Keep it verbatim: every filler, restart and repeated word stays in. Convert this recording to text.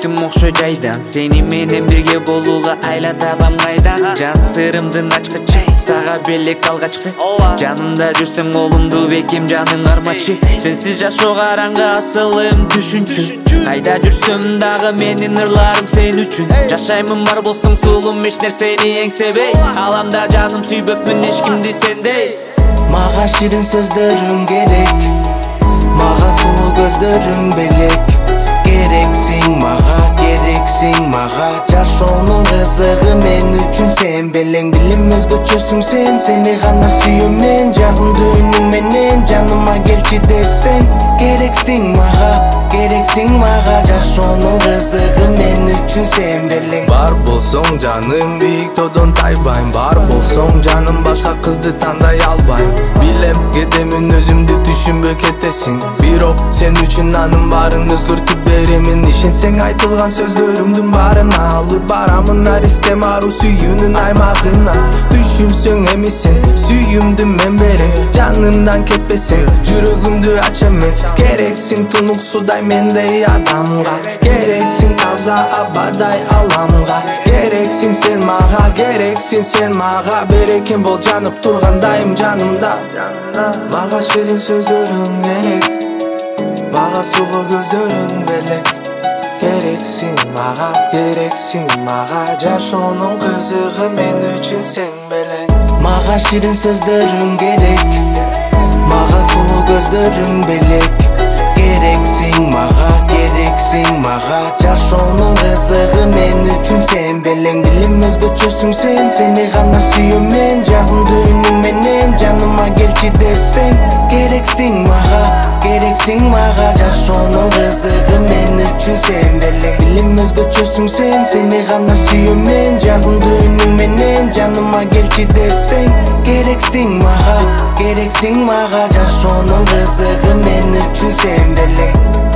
кеттим окшо жайдан, сени менен бирге болууга айла табам кайдан. Жан сырымдын ачкычы, сага белек алгачкы. Жанымда жүрсөң колумду бекем жаның кармачы. Сенсиз жашоо караңгы асылым түшүнчү. Кайда жүрсөм дагы менин ырларым сен үчүн. Жашаймын бар болсоң сулум, эч нерсени эңсебей. Аламда жаным сүйбөпмүн эч кимди сендей. Мага ширин сөздөрүң керек, мага сулуу көздөрүң белек. Керексиң мага, керексиң мага. Жашоонун кызыгы мен үчүн сен белең. Билим өзгөчөсүң сен, сени гана сүйөм мен. Жагымдуу үнүң менен жаныма келчи десең. Керексиң мага, керексиң мага. Жашоонун кызыгы мен үчүн сен белең. Бар болсоң жаным бийик тоодон тайбайм. Бар болсоң жаным башка кызды тандай албайм. Билем кетемин өзүмдү түшүнбөй кетесиң. Бирок сен үчүн анын баарын өзгөртүп беремин. Ишенсең айтылган сөздөрүмдүн баарын алып барамын аристем ару сүйүүнүн аймагына. Түшүнсөң эми сен сүйүүмдү мен берем. Жанымдан кетпесең жүрөгүмдү ачам мен. Керексиң тунук судай мендей адамга. Керексиң таза абадай аламга. Керексиң сен мага, керексиң сен мага. Берекем бол жанып тургандайым жанымда. Мага ширин сөздөрүң керек, мага сулуу көздөрүң белек. Керексиң мага, керексиң мага. Жашоонун кызыгы мен үчүн сен белең. Мага ширин сөздөрүң керек, мага сулуу көздөрүң белек. Керексиң мага, керексиң мага. Жашоонун кызыгы мен үчүн сен белең. Билим өзгөчөсүң сен, сени гана сүйөм мен. Жагымдуу үнүң менен жаныма келчи десең. Керексиң мага, керексиң мага. Жашоонун кызыгы мен үчүн сен белең. Билим өзгөчөсүң сен, сени гана сүйөм мен. Жагымдуу үнүң менен жаныма келчи десең. Керексиң мага, керексиң мага. Жашоонун кызыгы мен үчүн сен белең.